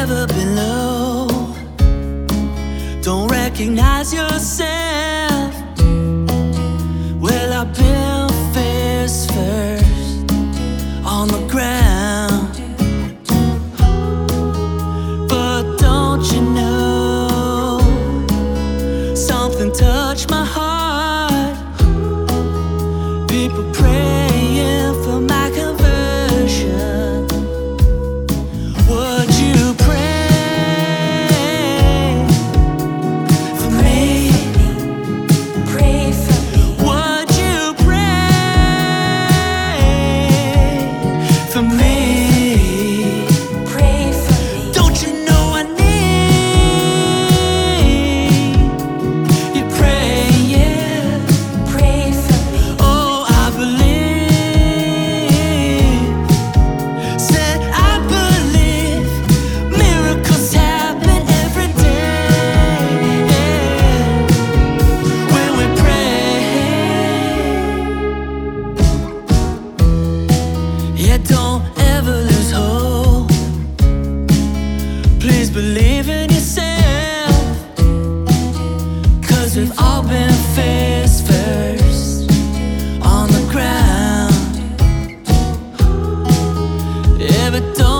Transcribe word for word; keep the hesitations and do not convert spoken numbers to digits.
ever been low? Don't recognize yourself? Well, I've been face first on the ground. But don't you know, something touched my heart. People praying for my conversion. Would you pray for me? Pray for me. Would you pray for me? Pray for me. Don't you know I need your prayer? Pray for me. Oh, I believe. Said I believe miracles happen every day when we pray. Yeah, don't ever lose hope. Please believe in yourself, 'cause we've all been face first on the ground. Yeah, but don't